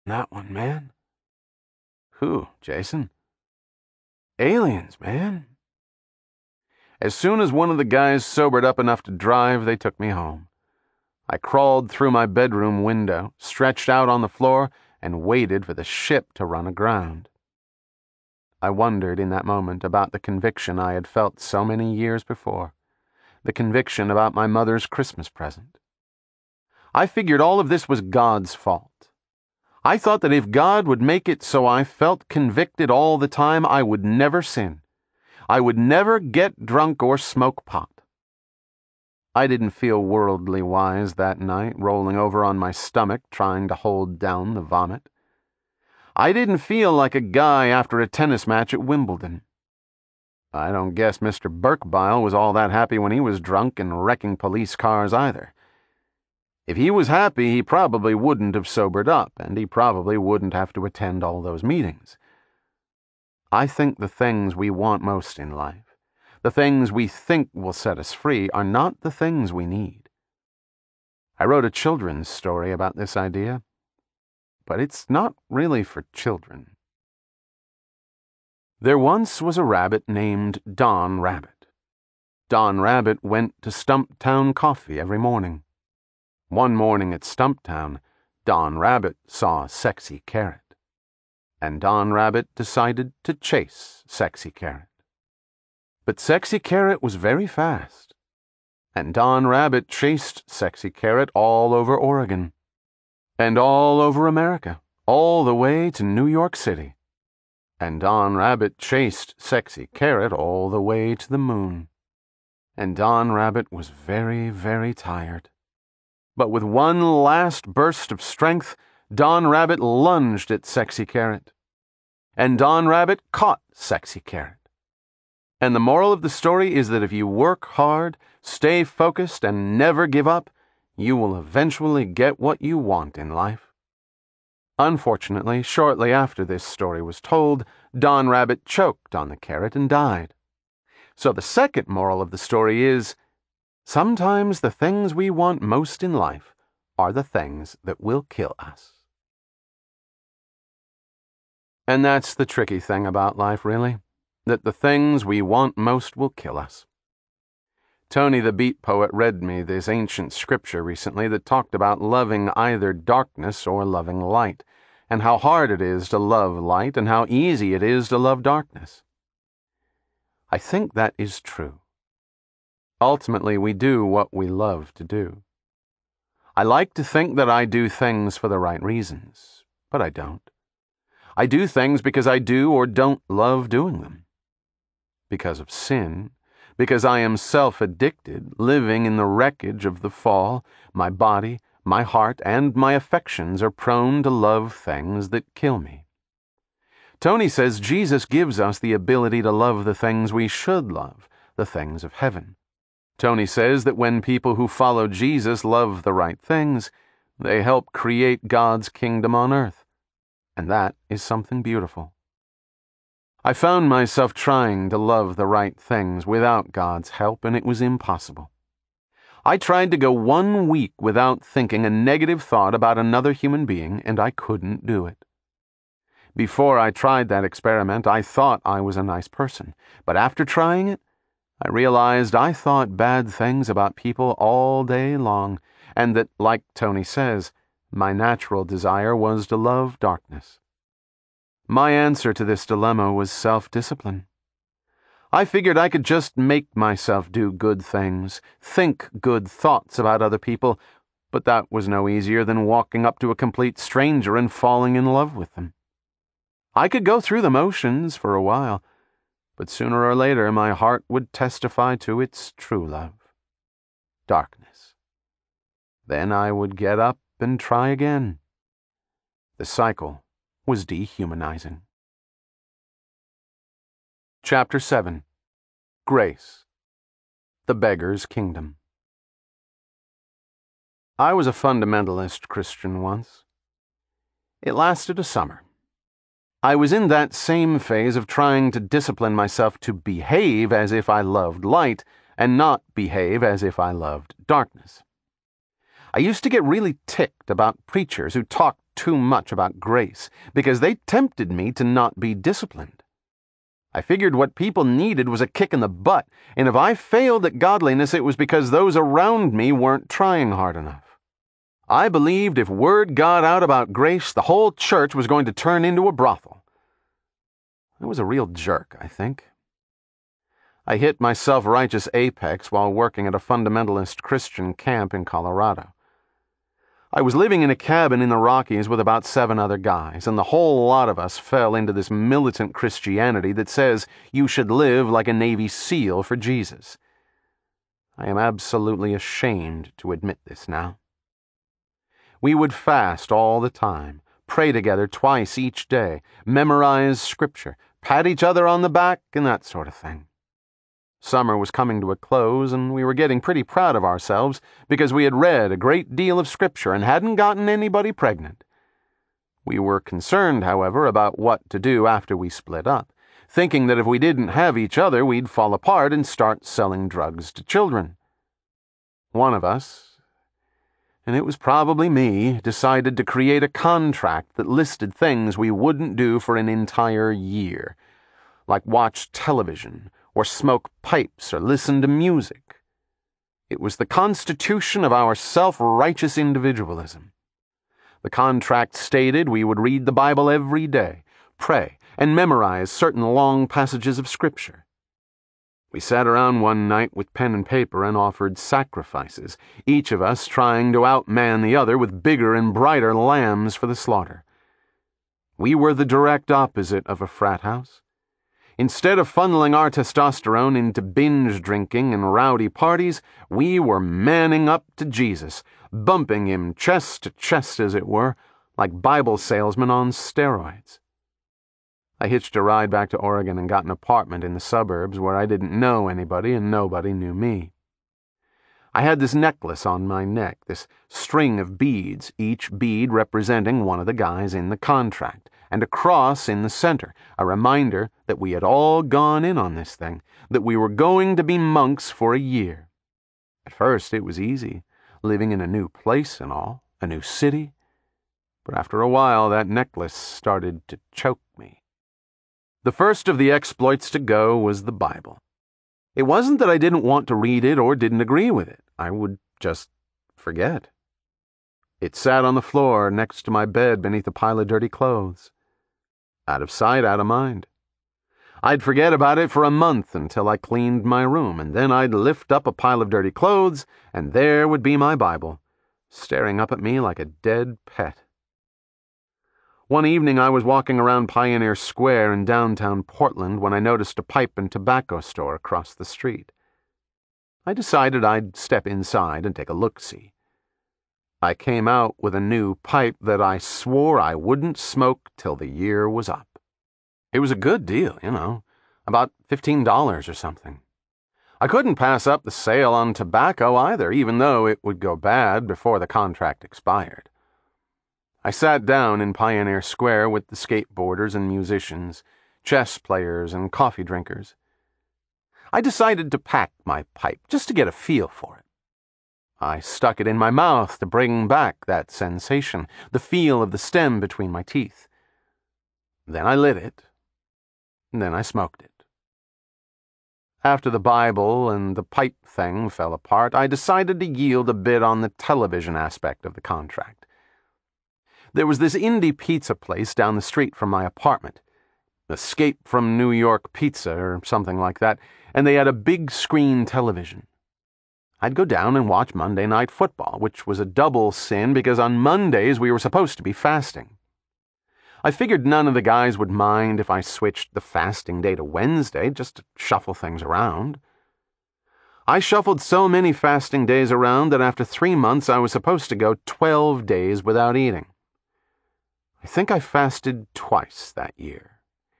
that one, man. Who, Jason? Aliens, man. As soon as one of the guys sobered up enough to drive, they took me home. I crawled through my bedroom window, stretched out on the floor, and waited for the ship to run aground. I wondered in that moment about the conviction I had felt so many years before, the conviction about my mother's Christmas present. I figured all of this was God's fault. I thought that if God would make it so I felt convicted all the time, I would never sin. I would never get drunk or smoke pot. I didn't feel worldly wise that night, rolling over on my stomach, trying to hold down the vomit. I didn't feel like a guy after a tennis match at Wimbledon. I don't guess Mr. Burkebile was all that happy when he was drunk and wrecking police cars either. If he was happy, he probably wouldn't have sobered up, and he probably wouldn't have to attend all those meetings. I think the things we want most in life, the things we think will set us free, are not the things we need. I wrote a children's story about this idea, but it's not really for children. There once was a rabbit named Don Rabbit. Don Rabbit went to Stumptown Coffee every morning. One morning at Stumptown, Don Rabbit saw Sexy Carrot, and Don Rabbit decided to chase Sexy Carrot. But Sexy Carrot was very fast, and Don Rabbit chased Sexy Carrot all over Oregon, and all over America, all the way to New York City. And Don Rabbit chased Sexy Carrot all the way to the moon. And Don Rabbit was very, very tired. But with one last burst of strength, Don Rabbit lunged at Sexy Carrot. And Don Rabbit caught Sexy Carrot. And the moral of the story is that if you work hard, stay focused, and never give up, you will eventually get what you want in life. Unfortunately, shortly after this story was told, Don Rabbit choked on the carrot and died. So the second moral of the story is, sometimes the things we want most in life are the things that will kill us. And that's the tricky thing about life, really, that the things we want most will kill us. Tony the Beat Poet read me this ancient scripture recently that talked about loving either darkness or loving light, and how hard it is to love light and how easy it is to love darkness. I think that is true. Ultimately, we do what we love to do. I like to think that I do things for the right reasons, but I don't. I do things because I do or don't love doing them. Because of sin, because I am self-addicted, living in the wreckage of the fall, my body, my heart, and my affections are prone to love things that kill me. Tony says Jesus gives us the ability to love the things we should love, the things of heaven. Tony says that when people who follow Jesus love the right things, they help create God's kingdom on earth. And that is something beautiful. I found myself trying to love the right things without God's help, and it was impossible. I tried to go 1 week without thinking a negative thought about another human being, and I couldn't do it. Before I tried that experiment, I thought I was a nice person, but after trying it, I realized I thought bad things about people all day long, and that, like Tony says, my natural desire was to love darkness. My answer to this dilemma was self-discipline. I figured I could just make myself do good things, think good thoughts about other people, but that was no easier than walking up to a complete stranger and falling in love with them. I could go through the motions for a while, but sooner or later my heart would testify to its true love, darkness. Then I would get up and try again. The cycle was dehumanizing. Chapter 7. Grace. The Beggar's Kingdom. I was a fundamentalist Christian once. It lasted a summer. I was in that same phase of trying to discipline myself to behave as if I loved light and not behave as if I loved darkness. I used to get really ticked about preachers who talked too much about grace because they tempted me to not be disciplined. I figured what people needed was a kick in the butt, and if I failed at godliness, it was because those around me weren't trying hard enough. I believed if word got out about grace, the whole church was going to turn into a brothel. I was a real jerk, I think. I hit my self-righteous apex while working at a fundamentalist Christian camp in Colorado. I was living in a cabin in the Rockies with about 7 other guys, and the whole lot of us fell into this militant Christianity that says you should live like a Navy SEAL for Jesus. I am absolutely ashamed to admit this now. We would fast all the time, pray together twice each day, memorize scripture, pat each other on the back, and that sort of thing. Summer was coming to a close, and we were getting pretty proud of ourselves because we had read a great deal of scripture and hadn't gotten anybody pregnant. We were concerned, however, about what to do after we split up, thinking that if we didn't have each other, we'd fall apart and start selling drugs to children. One of us, and it was probably me, decided to create a contract that listed things we wouldn't do for an entire year, like watch television, or smoke pipes, or listen to music. It was the constitution of our self-righteous individualism. The contract stated we would read the Bible every day, pray, and memorize certain long passages of Scripture. We sat around one night with pen and paper and offered sacrifices, each of us trying to outman the other with bigger and brighter lambs for the slaughter. We were the direct opposite of a frat house. Instead of funneling our testosterone into binge drinking and rowdy parties, we were manning up to Jesus, bumping him chest to chest, as it were, like Bible salesmen on steroids. I hitched a ride back to Oregon and got an apartment in the suburbs where I didn't know anybody and nobody knew me. I had this necklace on my neck, this string of beads, each bead representing one of the guys in the contract, and a cross in the center, a reminder that we had all gone in on this thing, that we were going to be monks for a year. At first it was easy, living in a new place and all, a new city, but after a while that necklace started to choke me. The first of the exploits to go was the Bible. It wasn't that I didn't want to read it or didn't agree with it. I would just forget. It sat on the floor next to my bed beneath a pile of dirty clothes. Out of sight, out of mind. I'd forget about it for a month until I cleaned my room, and then I'd lift up a pile of dirty clothes, and there would be my Bible, staring up at me like a dead pet. One evening I was walking around Pioneer Square in downtown Portland when I noticed a pipe and tobacco store across the street. I decided I'd step inside and take a look-see. I came out with a new pipe that I swore I wouldn't smoke till the year was up. It was a good deal, about $15 or something. I couldn't pass up the sale on tobacco either, even though it would go bad before the contract expired. I sat down in Pioneer Square with the skateboarders and musicians, chess players and coffee drinkers. I decided to pack my pipe just to get a feel for it. I stuck it in my mouth to bring back that sensation, the feel of the stem between my teeth. Then I lit it. Then I smoked it. After the Bible and the pipe thing fell apart, I decided to yield a bit on the television aspect of the contract. There was this indie pizza place down the street from my apartment, Escape from New York Pizza or something like that, and they had a big screen television. I'd go down and watch Monday Night Football, which was a double sin because on Mondays we were supposed to be fasting. I figured none of the guys would mind if I switched the fasting day to Wednesday just to shuffle things around. I shuffled so many fasting days around that after 3 months I was supposed to go 12 days without eating. I think I fasted twice that year.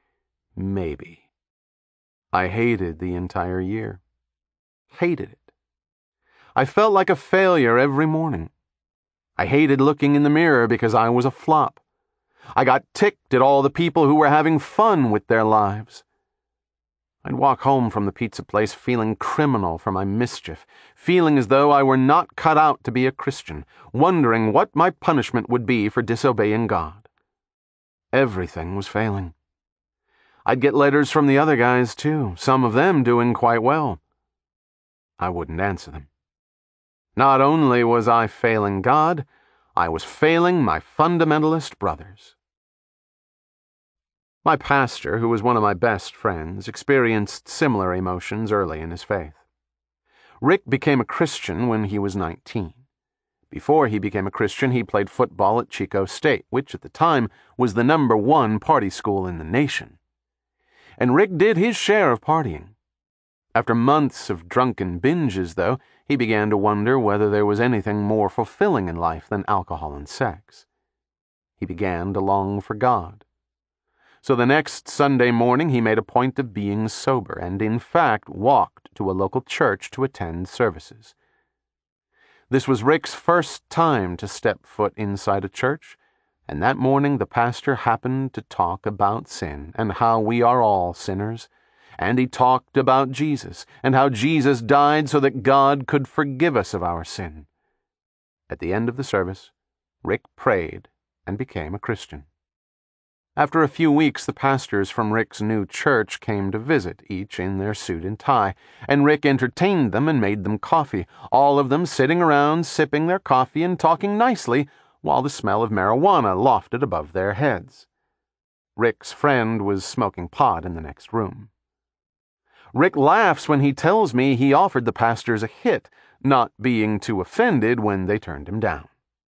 Maybe. I hated the entire year. Hated it. I felt like a failure every morning. I hated looking in the mirror because I was a flop. I got ticked at all the people who were having fun with their lives. I'd walk home from the pizza place feeling criminal for my mischief, feeling as though I were not cut out to be a Christian, wondering what my punishment would be for disobeying God. Everything was failing. I'd get letters from the other guys, too, some of them doing quite well. I wouldn't answer them. Not only was I failing God, I was failing my fundamentalist brothers. My pastor, who was one of my best friends, experienced similar emotions early in his faith. Rick became a Christian when he was 19. Before he became a Christian, he played football at Chico State, which at the time was the #1 party school in the nation. And Rick did his share of partying. After months of drunken binges, though, he began to wonder whether there was anything more fulfilling in life than alcohol and sex. He began to long for God. So the next Sunday morning he made a point of being sober and, in fact, walked to a local church to attend services. This was Rick's first time to step foot inside a church, and that morning the pastor happened to talk about sin and how we are all sinners, and he talked about Jesus and how Jesus died so that God could forgive us of our sin. At the end of the service, Rick prayed and became a Christian. After a few weeks, the pastors from Rick's new church came to visit, each in their suit and tie, and Rick entertained them and made them coffee, all of them sitting around sipping their coffee and talking nicely while the smell of marijuana lofted above their heads. Rick's friend was smoking pot in the next room. Rick laughs when he tells me he offered the pastors a hit, not being too offended when they turned him down.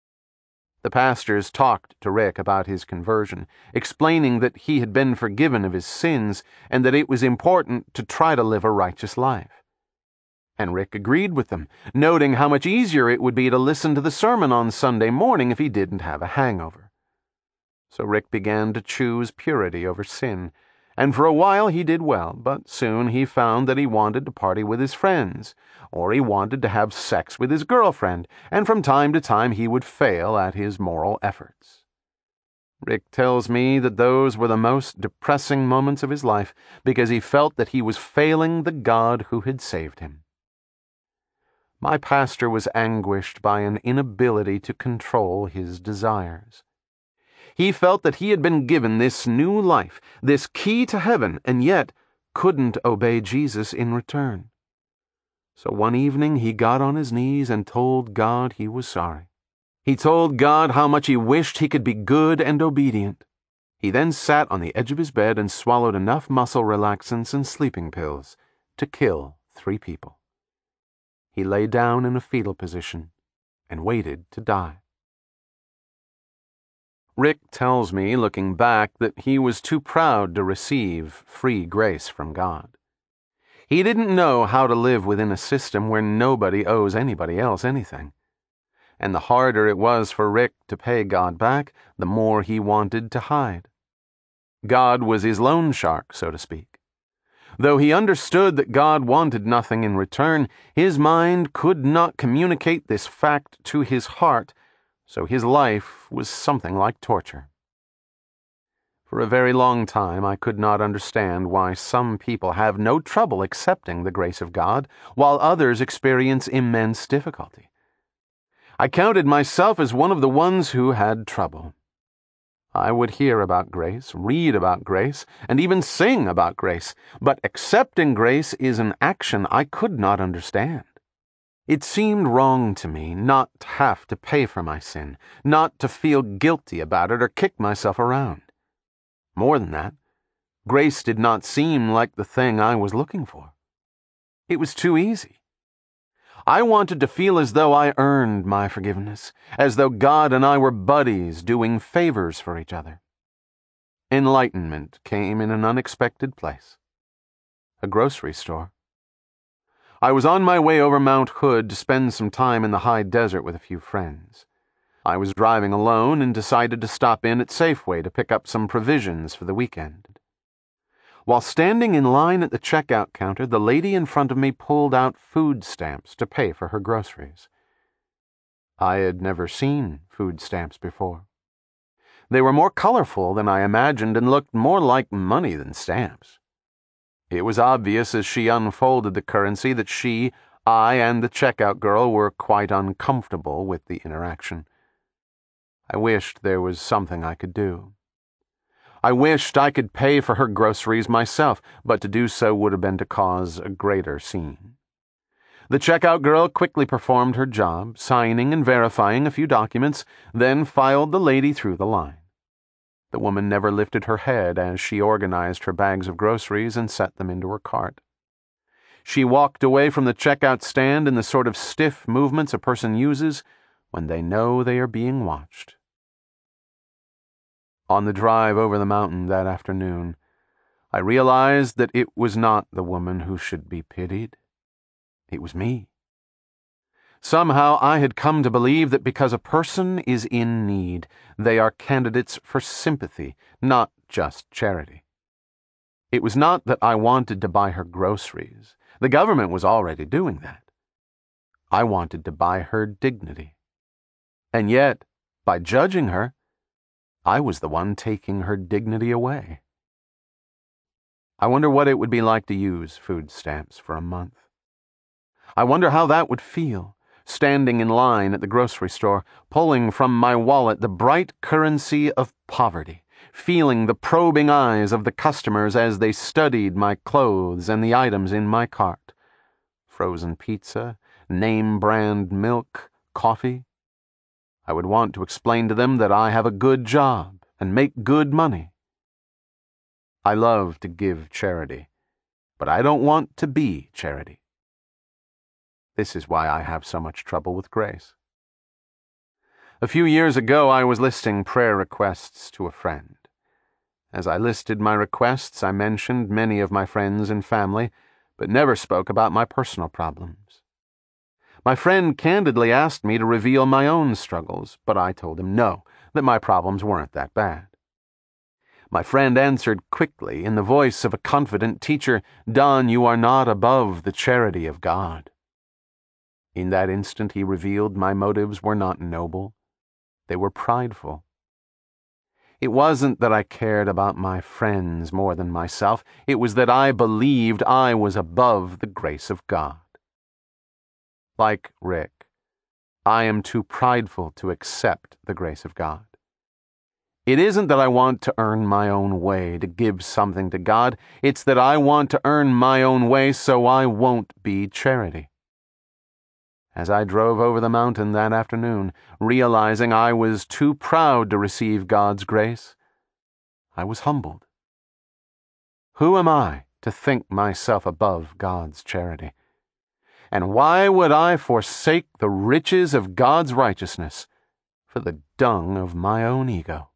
The pastors talked to Rick about his conversion, explaining that he had been forgiven of his sins and that it was important to try to live a righteous life. And Rick agreed with them, noting how much easier it would be to listen to the sermon on Sunday morning if he didn't have a hangover. So Rick began to choose purity over sin, and for a while he did well, but soon he found that he wanted to party with his friends, or he wanted to have sex with his girlfriend, and from time to time he would fail at his moral efforts. Rick tells me that those were the most depressing moments of his life because he felt that he was failing the God who had saved him. My pastor was anguished by an inability to control his desires. He felt that he had been given this new life, this key to heaven, and yet couldn't obey Jesus in return. So one evening he got on his knees and told God he was sorry. He told God how much he wished he could be good and obedient. He then sat on the edge of his bed and swallowed enough muscle relaxants and sleeping pills to kill 3 people. He lay down in a fetal position and waited to die. Rick tells me, looking back, that he was too proud to receive free grace from God. He didn't know how to live within a system where nobody owes anybody else anything. And the harder it was for Rick to pay God back, the more he wanted to hide. God was his loan shark, so to speak. Though he understood that God wanted nothing in return, his mind could not communicate this fact to his heart, so his life was something like torture. For a very long time, I could not understand why some people have no trouble accepting the grace of God, while others experience immense difficulty. I counted myself as one of the ones who had trouble. I would hear about grace, read about grace, and even sing about grace, but accepting grace is an action I could not understand. It seemed wrong to me not to have to pay for my sin, not to feel guilty about it or kick myself around. More than that, grace did not seem like the thing I was looking for. It was too easy. I wanted to feel as though I earned my forgiveness, as though God and I were buddies doing favors for each other. Enlightenment came in an unexpected place. A grocery store. I was on my way over Mount Hood to spend some time in the high desert with a few friends. I was driving alone and decided to stop in at Safeway to pick up some provisions for the weekend. While standing in line at the checkout counter, the lady in front of me pulled out food stamps to pay for her groceries. I had never seen food stamps before. They were more colorful than I imagined and looked more like money than stamps. It was obvious as she unfolded the currency that she, I, and the checkout girl were quite uncomfortable with the interaction. I wished there was something I could do. I wished I could pay for her groceries myself, but to do so would have been to cause a greater scene. The checkout girl quickly performed her job, signing and verifying a few documents, then filed the lady through the line. The woman never lifted her head as she organized her bags of groceries and set them into her cart. She walked away from the checkout stand in the sort of stiff movements a person uses when they know they are being watched. On the drive over the mountain that afternoon, I realized that it was not the woman who should be pitied. It was me. Somehow I had come to believe that because a person is in need, they are candidates for sympathy, not just charity. It was not that I wanted to buy her groceries. The government was already doing that. I wanted to buy her dignity. And yet, by judging her, I was the one taking her dignity away. I wonder what it would be like to use food stamps for a month. I wonder how that would feel, standing in line at the grocery store, pulling from my wallet the bright currency of poverty, feeling the probing eyes of the customers as they studied my clothes and the items in my cart. Frozen pizza, name-brand milk, coffee. I would want to explain to them that I have a good job and make good money. I love to give charity, but I don't want to be charity. This is why I have so much trouble with grace. A few years ago, I was listing prayer requests to a friend. As I listed my requests, I mentioned many of my friends and family, but never spoke about my personal problems. My friend candidly asked me to reveal my own struggles, but I told him no, that my problems weren't that bad. My friend answered quickly in the voice of a confident teacher, "Don, you are not above the charity of God." In that instant he revealed my motives were not noble, they were prideful. It wasn't that I cared about my friends more than myself, it was that I believed I was above the grace of God. Like Rick, I am too prideful to accept the grace of God. It isn't that I want to earn my own way to give something to God, it's that I want to earn my own way so I won't be charity. As I drove over the mountain that afternoon, realizing I was too proud to receive God's grace, I was humbled. Who am I to think myself above God's charity? And why would I forsake the riches of God's righteousness for the dung of my own ego?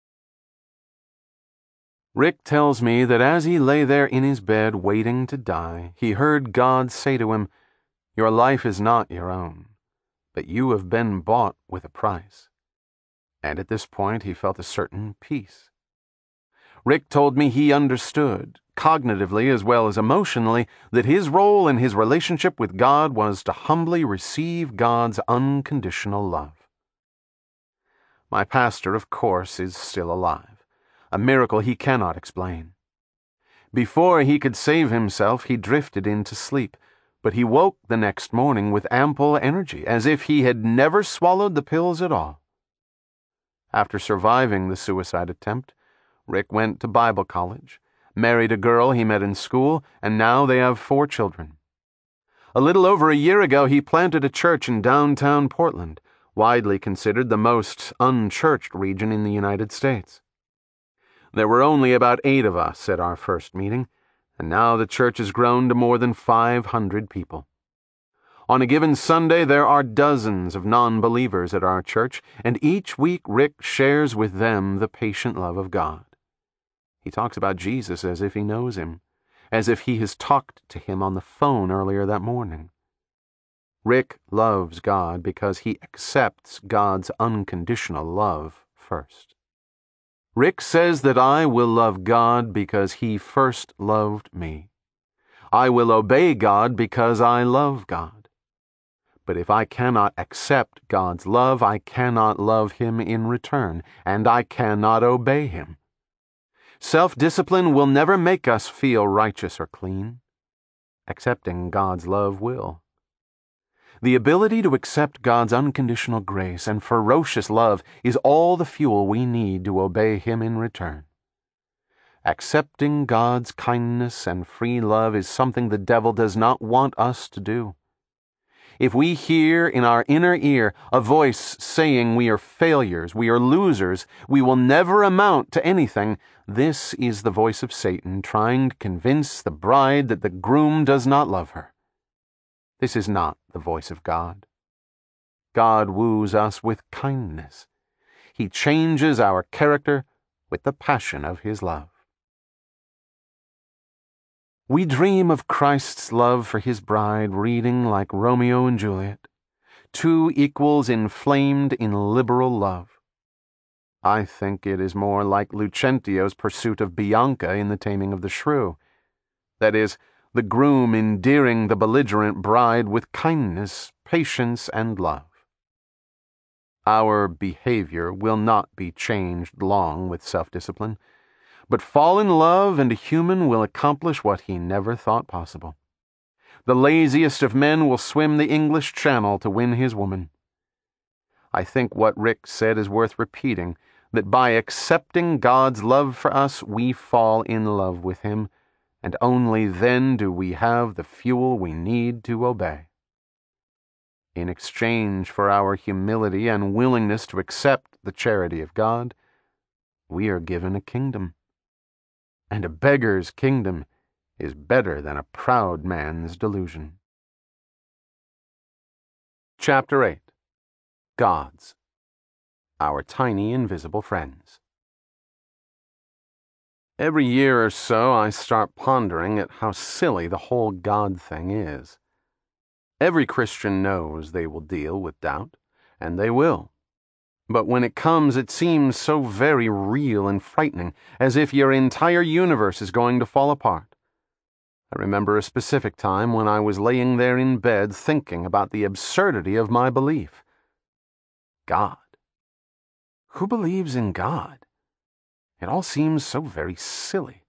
Rick tells me that as he lay there in his bed waiting to die, he heard God say to him, "Your life is not your own, but you have been bought with a price." And at this point he felt a certain peace. Rick told me he understood, cognitively as well as emotionally, that his role in his relationship with God was to humbly receive God's unconditional love. My pastor, of course, is still alive, a miracle he cannot explain. Before he could save himself, he drifted into sleep, but he woke the next morning with ample energy, as if he had never swallowed the pills at all. After surviving the suicide attempt, Rick went to Bible college, married a girl he met in school, and now they have 4 children. A little over a year ago, he planted a church in downtown Portland, widely considered the most unchurched region in the United States. There were only about 8 of us at our first meeting, and now the church has grown to more than 500 people. On a given Sunday, there are dozens of non-believers at our church, and each week Rick shares with them the patient love of God. He talks about Jesus as if he knows him, as if he has talked to him on the phone earlier that morning. Rick loves God because he accepts God's unconditional love first. Rick says that I will love God because he first loved me. I will obey God because I love God. But if I cannot accept God's love, I cannot love him in return, and I cannot obey him. Self-discipline will never make us feel righteous or clean. Accepting God's love will. The ability to accept God's unconditional grace and ferocious love is all the fuel we need to obey Him in return. Accepting God's kindness and free love is something the devil does not want us to do. If we hear in our inner ear a voice saying we are failures, we are losers, we will never amount to anything, this is the voice of Satan trying to convince the bride that the groom does not love her. This is not the voice of God. God woos us with kindness. He changes our character with the passion of His love. We dream of Christ's love for His bride reading like Romeo and Juliet, two equals inflamed in liberal love. I think it is more like Lucentio's pursuit of Bianca in The Taming of the Shrew. That is, the groom endearing the belligerent bride with kindness, patience, and love. Our behavior will not be changed long with self-discipline, but fall in love and a human will accomplish what he never thought possible. The laziest of men will swim the English Channel to win his woman. I think what Rick said is worth repeating, that by accepting God's love for us, we fall in love with Him, and only then do we have the fuel we need to obey. In exchange for our humility and willingness to accept the charity of God, we are given a kingdom. And a beggar's kingdom is better than a proud man's delusion. Chapter 8. Gods, our tiny invisible friends. Every year or so I start pondering at how silly the whole God thing is. Every Christian knows they will deal with doubt, and they will. But when it comes, it seems so very real and frightening, as if your entire universe is going to fall apart. I remember a specific time when I was laying there in bed thinking about the absurdity of my belief. God. Who believes in God? It all seems so very silly.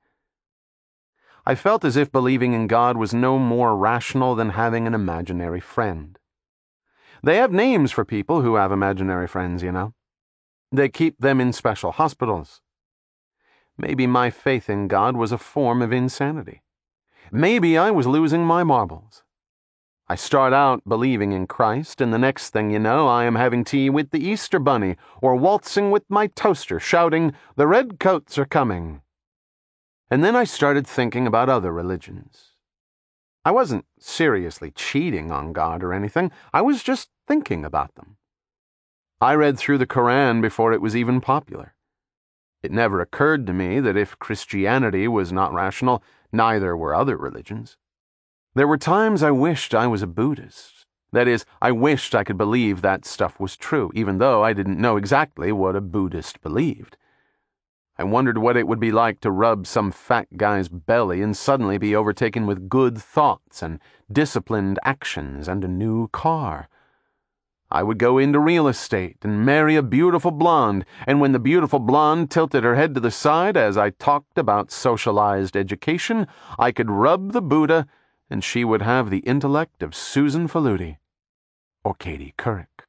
I felt as if believing in God was no more rational than having an imaginary friend. They have names for people who have imaginary friends, you know. They keep them in special hospitals. Maybe my faith in God was a form of insanity. Maybe I was losing my marbles. I start out believing in Christ, and the next thing you know, I am having tea with the Easter Bunny, or waltzing with my toaster, shouting, "The redcoats are coming." And then I started thinking about other religions. I wasn't seriously cheating on God or anything. I was just thinking about them. I read through the Koran before it was even popular. It never occurred to me that if Christianity was not rational, neither were other religions. There were times I wished I was a Buddhist. That is, I wished I could believe that stuff was true, even though I didn't know exactly what a Buddhist believed. I wondered what it would be like to rub some fat guy's belly and suddenly be overtaken with good thoughts and disciplined actions and a new car. I would go into real estate and marry a beautiful blonde, and when the beautiful blonde tilted her head to the side as I talked about socialized education, I could rub the Buddha and she would have the intellect of Susan Faludi or Katie Couric.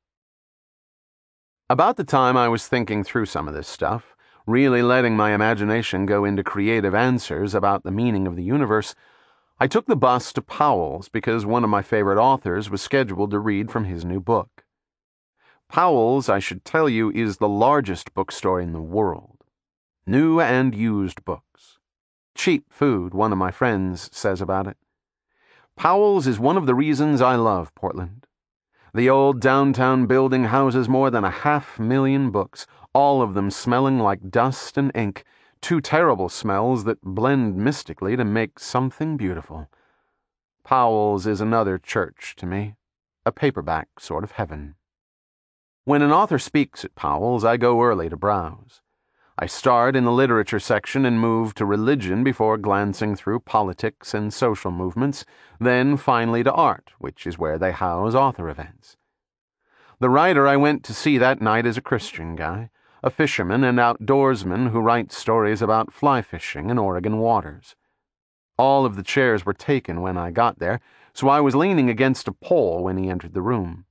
About the time I was thinking through some of this stuff, really letting my imagination go into creative answers about the meaning of the universe, I took the bus to Powell's because one of my favorite authors was scheduled to read from his new book. Powell's, I should tell you, is the largest bookstore in the world. New and used books. Cheap food, one of my friends says about it. Powell's is one of the reasons I love Portland. The old downtown building houses more than 500,000 books, all of them smelling like dust and ink, two terrible smells that blend mystically to make something beautiful. Powell's is another church to me, a paperback sort of heaven. When an author speaks at Powell's, I go early to browse. I start in the literature section and move to religion before glancing through politics and social movements, then finally to art, which is where they house author events. The writer I went to see that night is a Christian guy, a fisherman and outdoorsman who writes stories about fly fishing in Oregon waters. All of the chairs were taken when I got there, so I was leaning against a pole when he entered the room.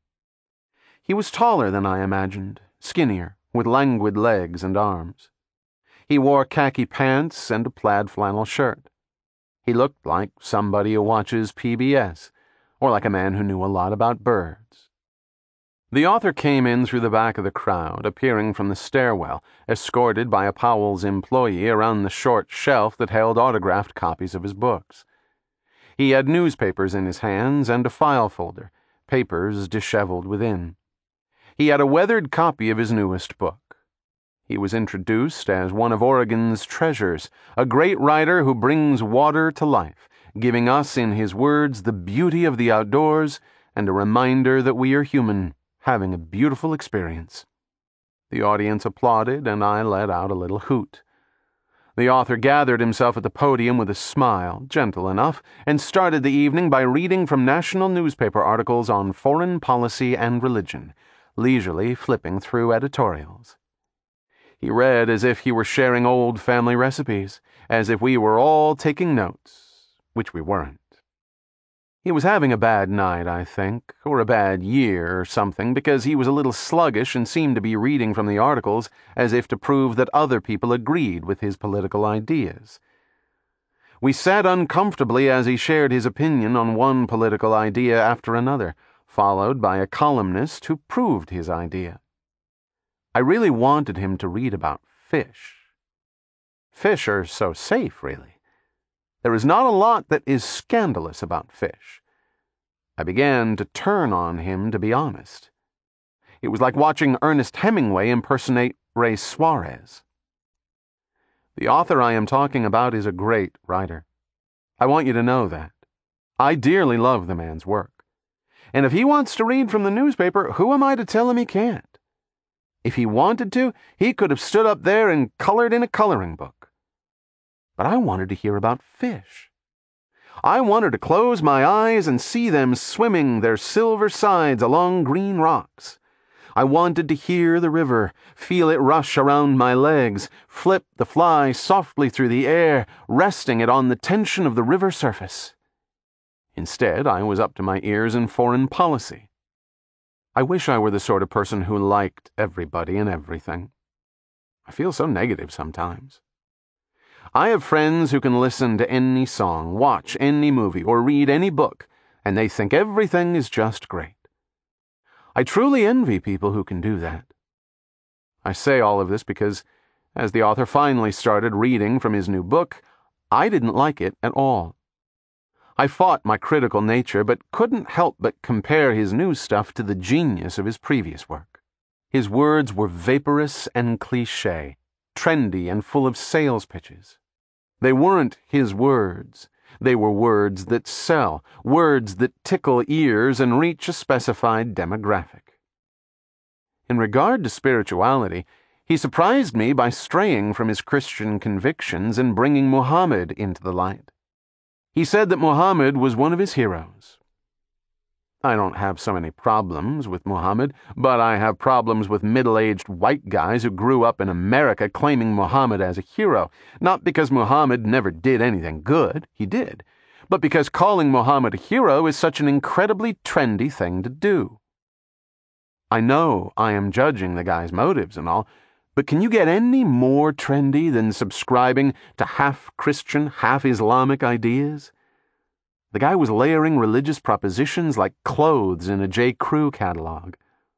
He was taller than I imagined, skinnier, with languid legs and arms. He wore khaki pants and a plaid flannel shirt. He looked like somebody who watches PBS, or like a man who knew a lot about birds. The author came in through the back of the crowd, appearing from the stairwell, escorted by a Powell's employee around the short shelf that held autographed copies of his books. He had newspapers in his hands and a file folder, papers disheveled within. He had a weathered copy of his newest book. He was introduced as one of Oregon's treasures, a great writer who brings water to life, giving us in his words the beauty of the outdoors and a reminder that we are human, having a beautiful experience. The audience applauded, and I let out a little hoot. The author gathered himself at the podium with a smile, gentle enough, and started the evening by reading from national newspaper articles on foreign policy and religion, leisurely flipping through editorials. He read as if he were sharing old family recipes, as if we were all taking notes, which we weren't. He was having a bad night, I think, or a bad year or something, because he was a little sluggish and seemed to be reading from the articles as if to prove that other people agreed with his political ideas. We sat uncomfortably as he shared his opinion on one political idea after another, followed by a columnist who proved his idea. I really wanted him to read about fish. Fish are so safe, really. There is not a lot that is scandalous about fish. I began to turn on him, to be honest. It was like watching Ernest Hemingway impersonate Ray Suarez. The author I am talking about is a great writer. I want you to know that. I dearly love the man's work. And if he wants to read from the newspaper, who am I to tell him he can't? If he wanted to, he could have stood up there and colored in a coloring book. But I wanted to hear about fish. I wanted to close my eyes and see them swimming their silver sides along green rocks. I wanted to hear the river, feel it rush around my legs, flip the fly softly through the air, resting it on the tension of the river surface. Instead, I was up to my ears in foreign policy. I wish I were the sort of person who liked everybody and everything. I feel so negative sometimes. I have friends who can listen to any song, watch any movie, or read any book, and they think everything is just great. I truly envy people who can do that. I say all of this because, as the author finally started reading from his new book, I didn't like it at all. I fought my critical nature, but couldn't help but compare his new stuff to the genius of his previous work. His words were vaporous and cliché, trendy and full of sales pitches. They weren't his words. They were words that sell, words that tickle ears and reach a specified demographic. In regard to spirituality, he surprised me by straying from his Christian convictions and bringing Muhammad into the light. He said that Muhammad was one of his heroes. I don't have so many problems with Muhammad, but I have problems with middle-aged white guys who grew up in America claiming Muhammad as a hero, not because Muhammad never did anything good, he did, but because calling Muhammad a hero is such an incredibly trendy thing to do. I know I am judging the guy's motives and all, but can you get any more trendy than subscribing to half-Christian, half-Islamic ideas? The guy was layering religious propositions like clothes in a J. Crew catalog.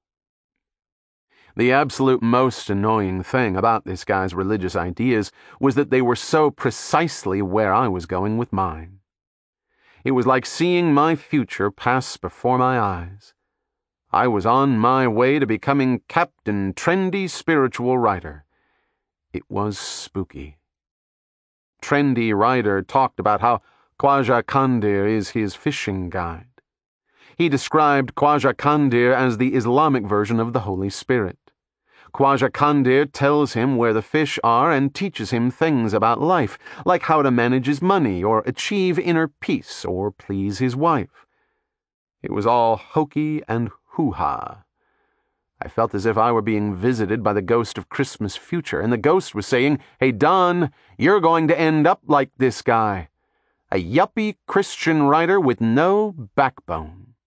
The absolute most annoying thing about this guy's religious ideas was that they were so precisely where I was going with mine. It was like seeing my future pass before my eyes. I was on my way to becoming Captain Trendy Spiritual Writer. It was spooky. Trendy Writer talked about how Khwaja Khandir is his fishing guide. He described Khwaja Khandir as the Islamic version of the Holy Spirit. Khwaja Khandir tells him where the fish are and teaches him things about life, like how to manage his money or achieve inner peace or please his wife. It was all hokey and hoo-ha. I felt as if I were being visited by the ghost of Christmas future, and the ghost was saying, "Hey, Don, you're going to end up like this guy. A yuppie Christian writer with no backbone."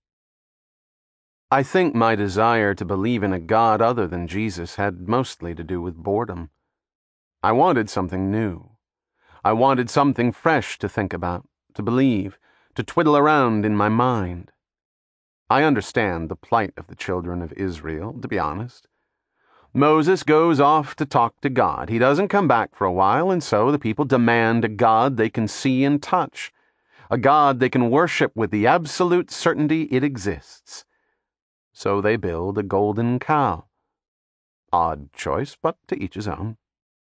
I think my desire to believe in a God other than Jesus had mostly to do with boredom. I wanted something new. I wanted something fresh to think about, to believe, to twiddle around in my mind. I understand the plight of the children of Israel, to be honest. Moses goes off to talk to God. He doesn't come back for a while, and so the people demand a God they can see and touch, a God they can worship with the absolute certainty it exists. So they build a golden cow. Odd choice, but to each his own.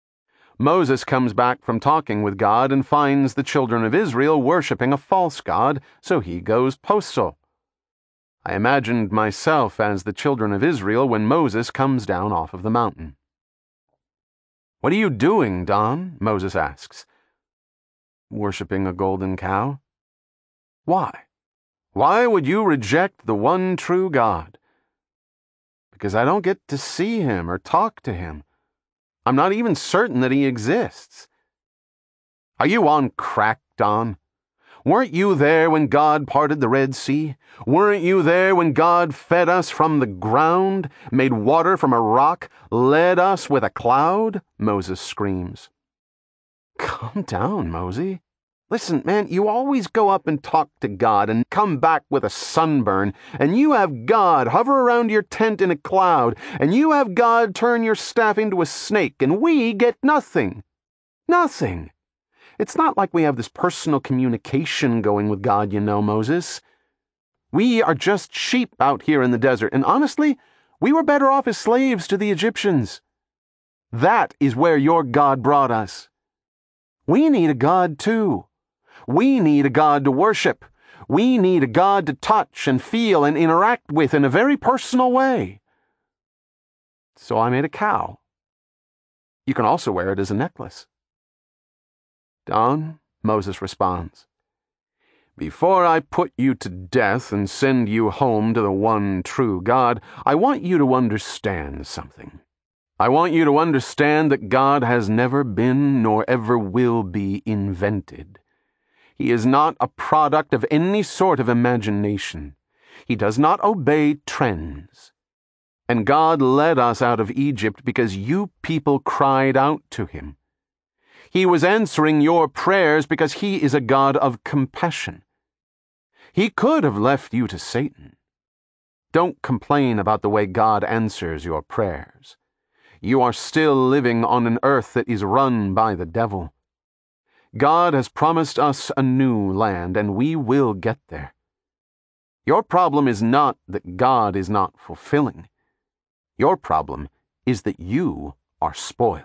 Moses comes back from talking with God and finds the children of Israel worshiping a false god, so he goes postal. I imagined myself as the children of Israel when Moses comes down off of the mountain. "What are you doing, Don?" Moses asks. "Worshipping a golden cow." "Why? Why would you reject the one true God?" "Because I don't get to see him or talk to him. I'm not even certain that he exists." "Are you on crack, Don? Weren't you there when God parted the Red Sea? Weren't you there when God fed us from the ground, made water from a rock, led us with a cloud?" Moses screams. "Calm down, Mosey. Listen, man, you always go up and talk to God and come back with a sunburn, and you have God hover around your tent in a cloud, and you have God turn your staff into a snake, and we get nothing. Nothing. It's not like we have this personal communication going with God, you know, Moses. We are just sheep out here in the desert, and honestly, we were better off as slaves to the Egyptians. That is where your God brought us. We need a God, too. We need a God to worship. We need a God to touch and feel and interact with in a very personal way. So I made a cow. You can also wear it as a necklace." "Don," Moses responds, "before I put you to death and send you home to the one true God, I want you to understand something. I want you to understand that God has never been nor ever will be invented. He is not a product of any sort of imagination. He does not obey trends. And God led us out of Egypt because you people cried out to him. He was answering your prayers because he is a God of compassion. He could have left you to Satan. Don't complain about the way God answers your prayers. You are still living on an earth that is run by the devil. God has promised us a new land, and we will get there. Your problem is not that God is not fulfilling. Your problem is that you are spoiled."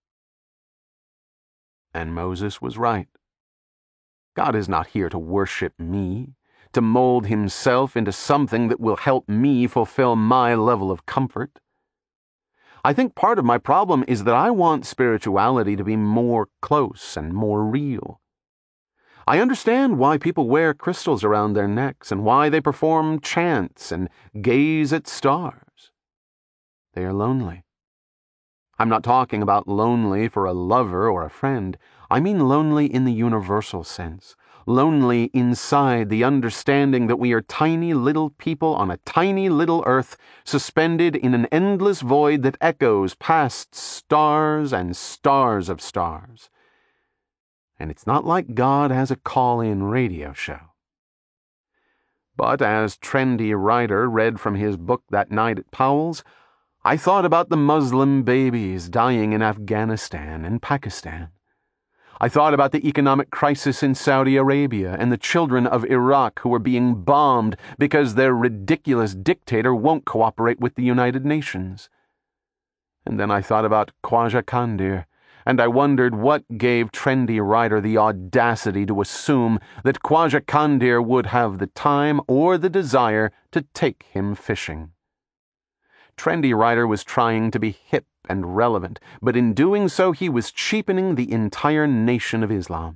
And Moses was right. God is not here to worship me, to mold himself into something that will help me fulfill my level of comfort. I think part of my problem is that I want spirituality to be more close and more real. I understand why people wear crystals around their necks and why they perform chants and gaze at stars. They are lonely. I'm not talking about lonely for a lover or a friend. I mean lonely in the universal sense. Lonely inside the understanding that we are tiny little people on a tiny little earth, suspended in an endless void that echoes past stars and stars of stars. And it's not like God has a call-in radio show. But as Trendy Writer read from his book that night at Powell's, I thought about the Muslim babies dying in Afghanistan and Pakistan. I thought about the economic crisis in Saudi Arabia and the children of Iraq who were being bombed because their ridiculous dictator won't cooperate with the United Nations. And then I thought about Khwaja Khandir, and I wondered what gave Trendy Writer the audacity to assume that Khwaja Khandir would have the time or the desire to take him fishing. Trendy Writer was trying to be hip and relevant, but in doing so he was cheapening the entire nation of Islam.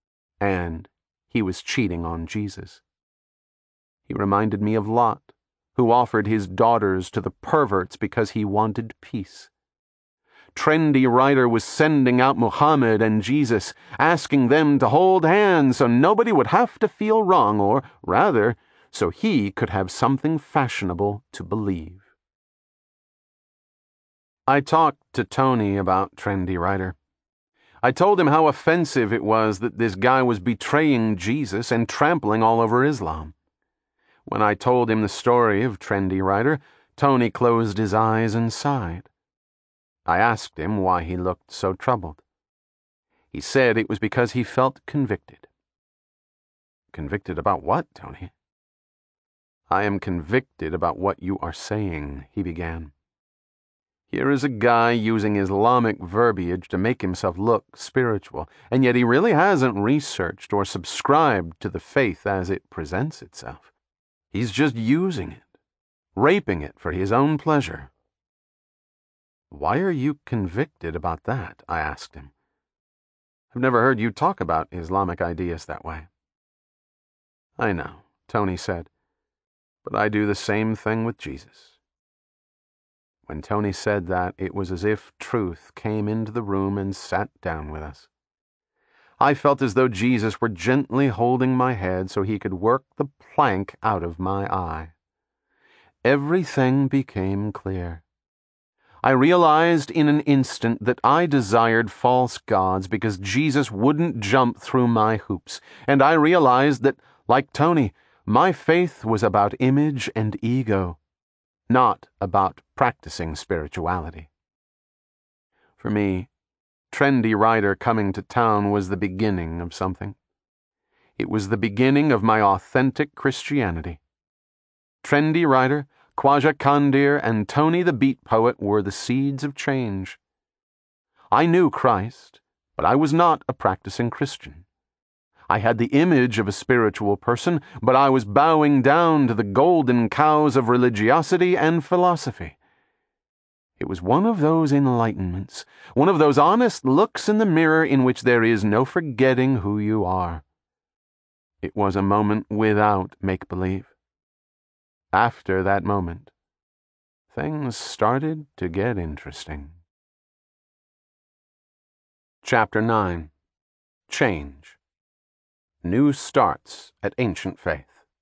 And he was cheating on Jesus. He reminded me of Lot, who offered his daughters to the perverts because he wanted peace. Trendy Rider was sending out Muhammad and Jesus, asking them to hold hands so nobody would have to feel wrong, or rather, so he could have something fashionable to believe. I talked to Tony about Trendy Rider. I told him how offensive it was that this guy was betraying Jesus and trampling all over Islam. When I told him the story of Trendy Rider, Tony closed his eyes and sighed. I asked him why he looked so troubled. He said it was because he felt convicted. Convicted about what, Tony? I am convicted about what you are saying, he began. Here is a guy using Islamic verbiage to make himself look spiritual, and yet he really hasn't researched or subscribed to the faith as it presents itself. He's just using it, raping it for his own pleasure. Why are you convicted about that? I asked him. I've never heard you talk about Islamic ideas that way. I know, Tony said, but I do the same thing with Jesus. When Tony said that, it was as if truth came into the room and sat down with us. I felt as though Jesus were gently holding my head so he could work the plank out of my eye. Everything became clear. I realized in an instant that I desired false gods because Jesus wouldn't jump through my hoops, and I realized that, like Tony, my faith was about image and ego, not about practicing spirituality. For me, Trendy Rider coming to town was the beginning of something. It was the beginning of my authentic Christianity. Trendy Rider, Khwaja Khandir, and Tony the Beat Poet were the seeds of change. I knew Christ, but I was not a practicing Christian. I had the image of a spiritual person, but I was bowing down to the golden cows of religiosity and philosophy. It was one of those enlightenments, one of those honest looks in the mirror in which there is no forgetting who you are. It was a moment without make-believe. After that moment, things started to get interesting. Chapter 9. Change. New starts at ancient faith.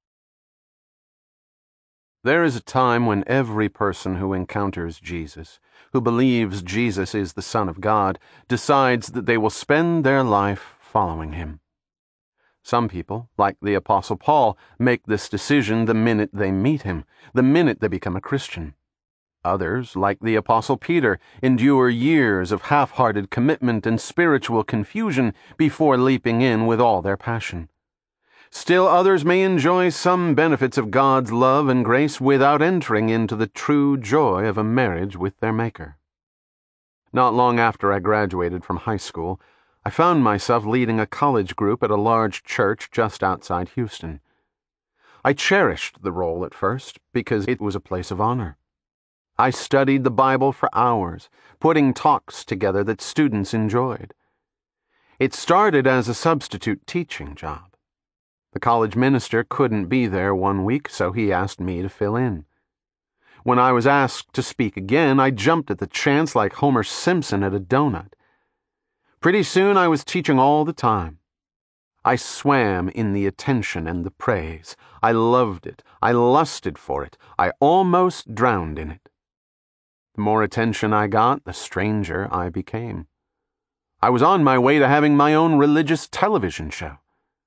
There is a time when every person who encounters Jesus, who believes Jesus is the Son of God, decides that they will spend their life following him. Some people, like the Apostle Paul, make this decision the minute they meet him, the minute they become a Christian. Others, like the Apostle Peter, endure years of half-hearted commitment and spiritual confusion before leaping in with all their passion. Still others may enjoy some benefits of God's love and grace without entering into the true joy of a marriage with their Maker. Not long after I graduated from high school, I found myself leading a college group at a large church just outside Houston. I cherished the role at first because it was a place of honor. I studied the Bible for hours, putting talks together that students enjoyed. It started as a substitute teaching job. The college minister couldn't be there one week, so he asked me to fill in. When I was asked to speak again, I jumped at the chance like Homer Simpson at a donut. Pretty soon I was teaching all the time. I swam in the attention and the praise. I loved it. I lusted for it. I almost drowned in it. The more attention I got, the stranger I became. I was on my way to having my own religious television show.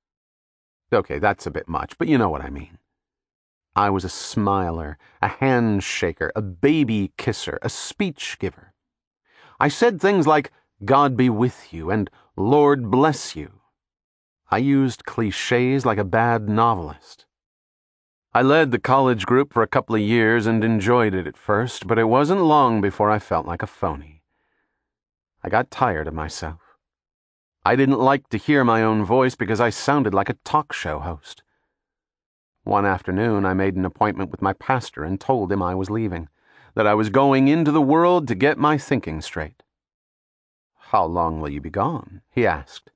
Okay, that's a bit much, but you know what I mean. I was a smiler, a handshaker, a baby kisser, a speech giver. I said things like, "God be with you," and "Lord bless you." I used cliches like a bad novelist. I led the college group for a couple of years and enjoyed it at first, but it wasn't long before I felt like a phony. I got tired of myself. I didn't like to hear my own voice because I sounded like a talk show host. One afternoon, I made an appointment with my pastor and told him I was leaving, that I was going into the world to get my thinking straight. "How long will you be gone?" he asked.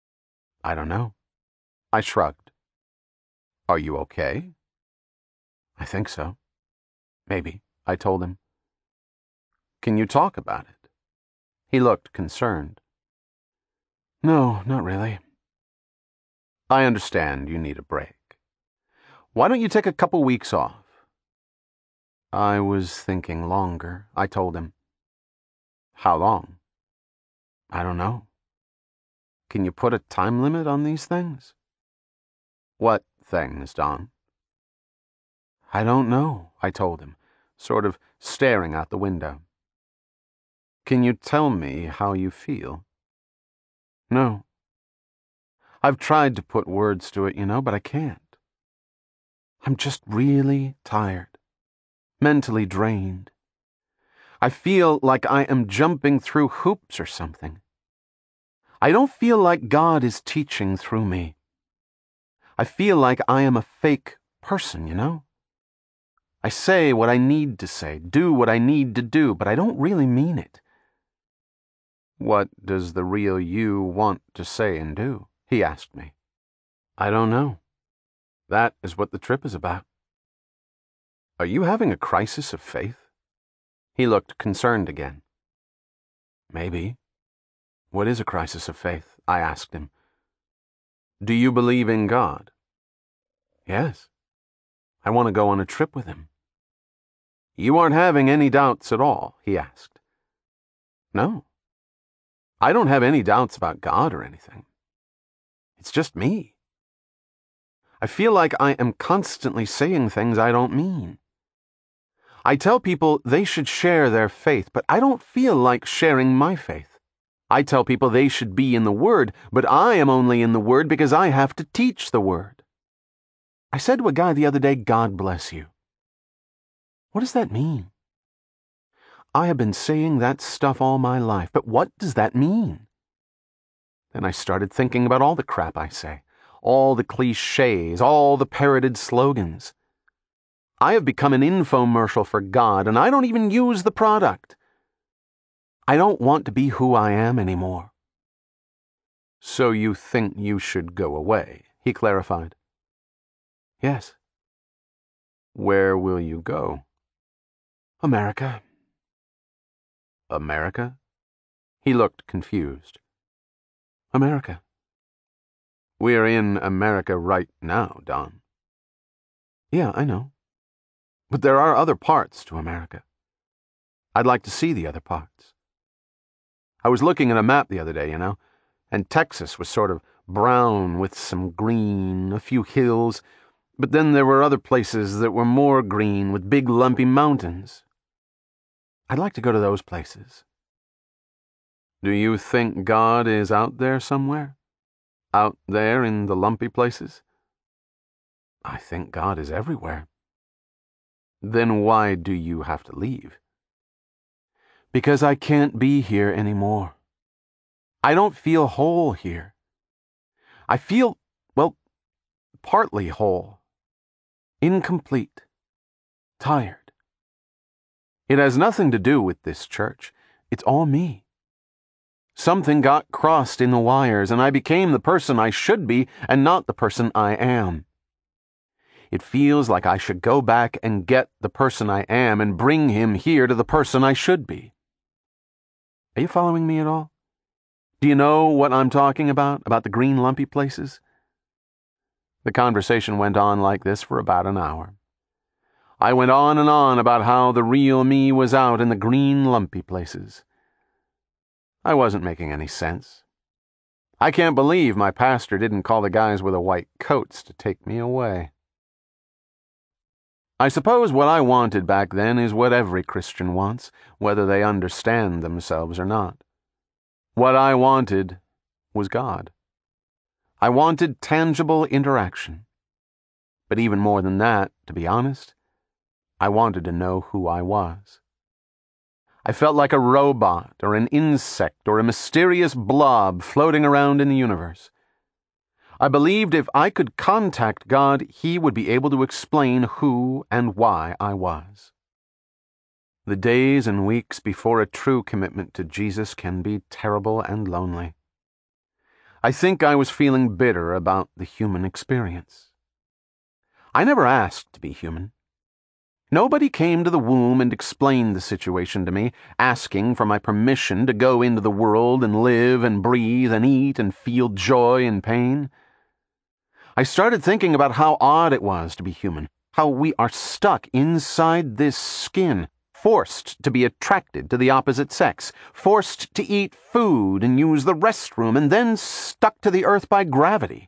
"I don't know." I shrugged. "Are you okay?" I think so. Maybe, I told him. Can you talk about it? He looked concerned. No, not really. I understand you need a break. Why don't you take a couple weeks off? I was thinking longer, I told him. How long? I don't know. Can you put a time limit on these things? What things, Don? I don't know, I told him, sort of staring out the window. Can you tell me how you feel? No. I've tried to put words to it, but I can't. I'm just really tired, mentally drained. I feel like I am jumping through hoops or something. I don't feel like God is teaching through me. I feel like I am a fake person, I say what I need to say, do what I need to do, but I don't really mean it. What does the real you want to say and do? He asked me. I don't know. That is what the trip is about. Are you having a crisis of faith? He looked concerned again. Maybe. What is a crisis of faith? I asked him. Do you believe in God? Yes. I want to go on a trip with him. You aren't having any doubts at all? He asked. No. I don't have any doubts about God or anything. It's just me. I feel like I am constantly saying things I don't mean. I tell people they should share their faith, but I don't feel like sharing my faith. I tell people they should be in the Word, but I am only in the Word because I have to teach the Word. I said to a guy the other day, God bless you. What does that mean? I have been saying that stuff all my life, but what does that mean? Then I started thinking about all the crap I say, all the cliches, all the parroted slogans. I have become an infomercial for God, and I don't even use the product. I don't want to be who I am anymore. So you think you should go away, he clarified. Yes. Where will you go? America. America? He looked confused. America. We're in America right now, Don. Yeah, I know. But there are other parts to America. I'd like to see the other parts. I was looking at a map the other day, and Texas was sort of brown with some green, a few hills, but then there were other places that were more green with big lumpy mountains. I'd like to go to those places. Do you think God is out there somewhere? Out there in the lumpy places? I think God is everywhere. Then why do you have to leave? Because I can't be here anymore. I don't feel whole here. I feel, partly whole. Incomplete. Tired. It has nothing to do with this church. It's all me. Something got crossed in the wires, and I became the person I should be and not the person I am. It feels like I should go back and get the person I am and bring him here to the person I should be. Are you following me at all? Do you know what I'm talking about the green lumpy places? The conversation went on like this for about an hour. I went on and on about how the real me was out in the green lumpy places. I wasn't making any sense. I can't believe my pastor didn't call the guys with the white coats to take me away. I suppose what I wanted back then is what every Christian wants, whether they understand themselves or not. What I wanted was God. I wanted tangible interaction. But even more than that, to be honest, I wanted to know who I was. I felt like a robot or an insect or a mysterious blob floating around in the universe. I believed if I could contact God, He would be able to explain who and why I was. The days and weeks before a true commitment to Jesus can be terrible and lonely. I think I was feeling bitter about the human experience. I never asked to be human. Nobody came to the womb and explained the situation to me, asking for my permission to go into the world and live and breathe and eat and feel joy and pain. I started thinking about how odd it was to be human, how we are stuck inside this skin, forced to be attracted to the opposite sex, forced to eat food and use the restroom, and then stuck to the earth by gravity.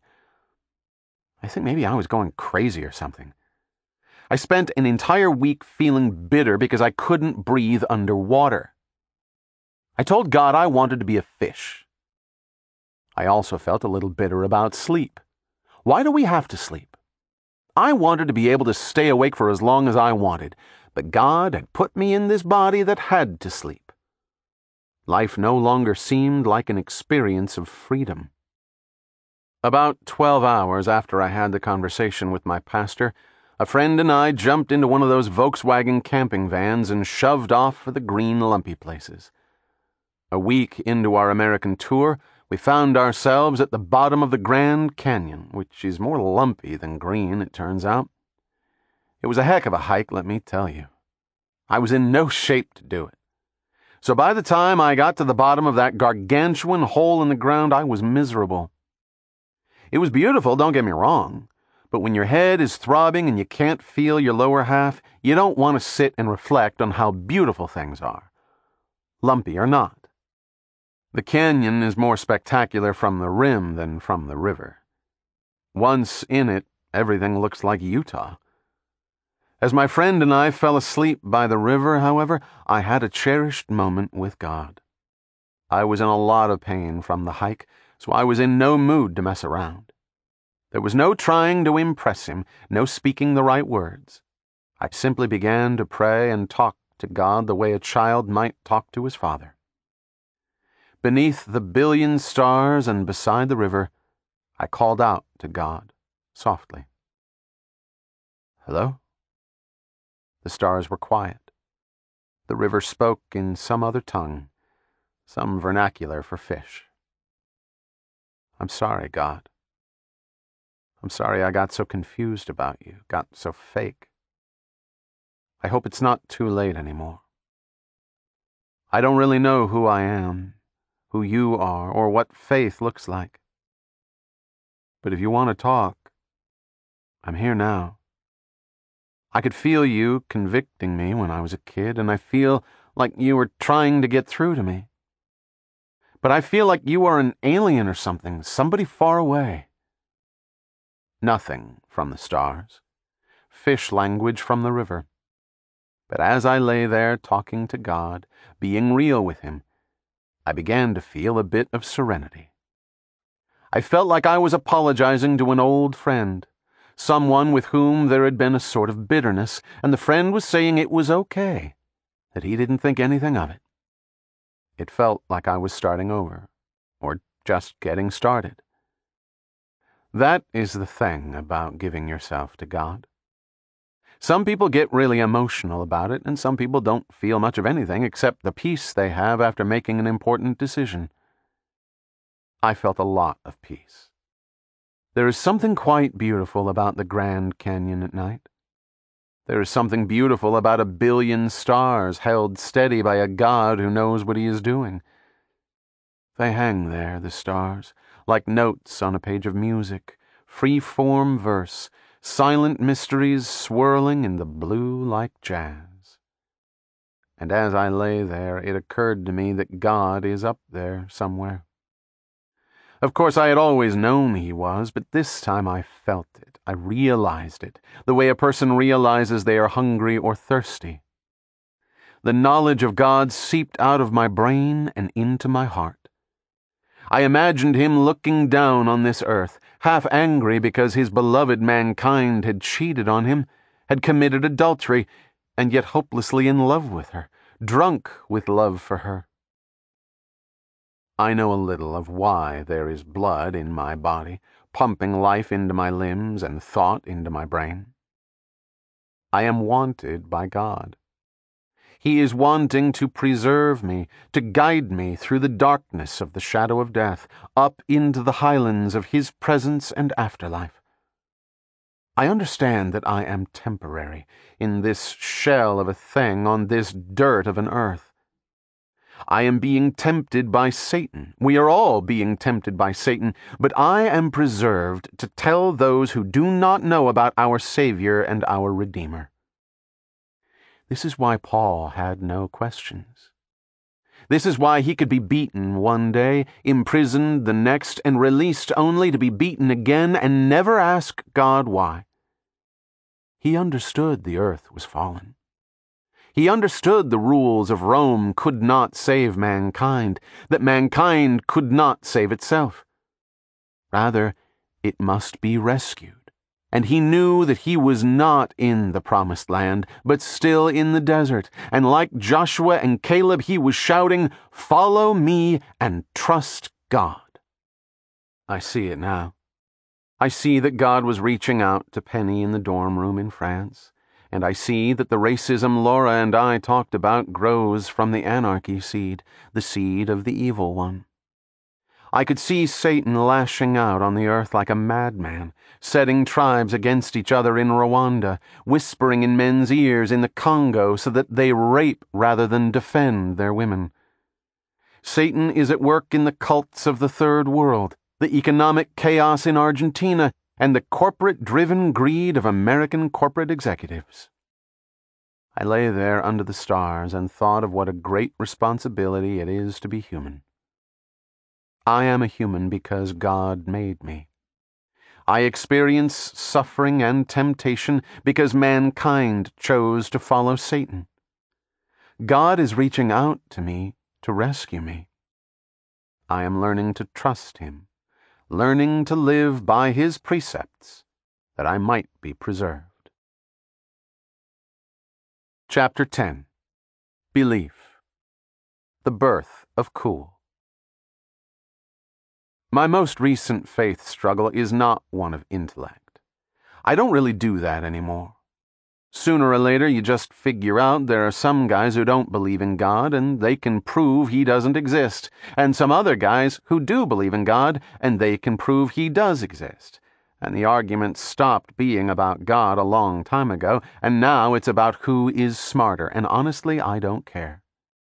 I think maybe I was going crazy or something. I spent an entire week feeling bitter because I couldn't breathe underwater. I told God I wanted to be a fish. I also felt a little bitter about sleep. Why do we have to sleep? I wanted to be able to stay awake for as long as I wanted, but God had put me in this body that had to sleep. Life no longer seemed like an experience of freedom. About 12 hours after I had the conversation with my pastor, a friend and I jumped into one of those Volkswagen camping vans and shoved off for the green, lumpy places. A week into our American tour, we found ourselves at the bottom of the Grand Canyon, which is more lumpy than green, it turns out. It was a heck of a hike, let me tell you. I was in no shape to do it. So by the time I got to the bottom of that gargantuan hole in the ground, I was miserable. It was beautiful, don't get me wrong. But when your head is throbbing and you can't feel your lower half, you don't want to sit and reflect on how beautiful things are, lumpy or not. The canyon is more spectacular from the rim than from the river. Once in it, everything looks like Utah. As my friend and I fell asleep by the river, however, I had a cherished moment with God. I was in a lot of pain from the hike, so I was in no mood to mess around. There was no trying to impress him, no speaking the right words. I simply began to pray and talk to God the way a child might talk to his father. Beneath the billion stars and beside the river, I called out to God, softly. Hello? The stars were quiet. The river spoke in some other tongue, some vernacular for fish. I'm sorry, God. I'm sorry I got so confused about you, got so fake. I hope it's not too late anymore. I don't really know who I am, who you are, or what faith looks like. But if you want to talk, I'm here now. I could feel you convicting me when I was a kid, and I feel like you were trying to get through to me. But I feel like you are an alien or something, somebody far away. Nothing from the stars, fish language from the river. But as I lay there talking to God, being real with him, I began to feel a bit of serenity. I felt like I was apologizing to an old friend, someone with whom there had been a sort of bitterness, and the friend was saying it was okay, that he didn't think anything of it. It felt like I was starting over, or just getting started. That is the thing about giving yourself to God. Some people get really emotional about it, and some people don't feel much of anything except the peace they have after making an important decision. I felt a lot of peace. There is something quite beautiful about the Grand Canyon at night. There is something beautiful about a billion stars held steady by a God who knows what he is doing. They hang there, the stars, like notes on a page of music, free-form verse, silent mysteries swirling in the blue like jazz. And as I lay there, it occurred to me that God is up there somewhere. Of course, I had always known he was, but this time I felt it. I realized it, the way a person realizes they are hungry or thirsty. The knowledge of God seeped out of my brain and into my heart. I imagined him looking down on this earth, half angry because his beloved mankind had cheated on him, had committed adultery, and yet hopelessly in love with her, drunk with love for her. I know a little of why there is blood in my body, pumping life into my limbs and thought into my brain. I am wanted by God. He is wanting to preserve me, to guide me through the darkness of the shadow of death, up into the highlands of his presence and afterlife. I understand that I am temporary, in this shell of a thing on this dirt of an earth. I am being tempted by Satan. We are all being tempted by Satan, but I am preserved to tell those who do not know about our Savior and our Redeemer. This is why Paul had no questions. This is why he could be beaten one day, imprisoned the next, and released only to be beaten again and never ask God why. He understood the earth was fallen. He understood the rules of Rome could not save mankind, that mankind could not save itself. Rather, it must be rescued. And he knew that he was not in the promised land, but still in the desert. And like Joshua and Caleb, he was shouting, "Follow me and trust God." I see it now. I see that God was reaching out to Penny in the dorm room in France. And I see that the racism Laura and I talked about grows from the anarchy seed, the seed of the evil one. I could see Satan lashing out on the earth like a madman, setting tribes against each other in Rwanda, whispering in men's ears in the Congo so that they rape rather than defend their women. Satan is at work in the cults of the Third World, the economic chaos in Argentina, and the corporate-driven greed of American corporate executives. I lay there under the stars and thought of what a great responsibility it is to be human. I am a human because God made me. I experience suffering and temptation because mankind chose to follow Satan. God is reaching out to me to rescue me. I am learning to trust Him, learning to live by His precepts, that I might be preserved. Chapter 10. Belief. The Birth of Cool. My most recent faith struggle is not one of intellect. I don't really do that anymore. Sooner or later, you just figure out there are some guys who don't believe in God and they can prove He doesn't exist, and some other guys who do believe in God and they can prove He does exist. And the argument stopped being about God a long time ago, and now it's about who is smarter, and honestly, I don't care.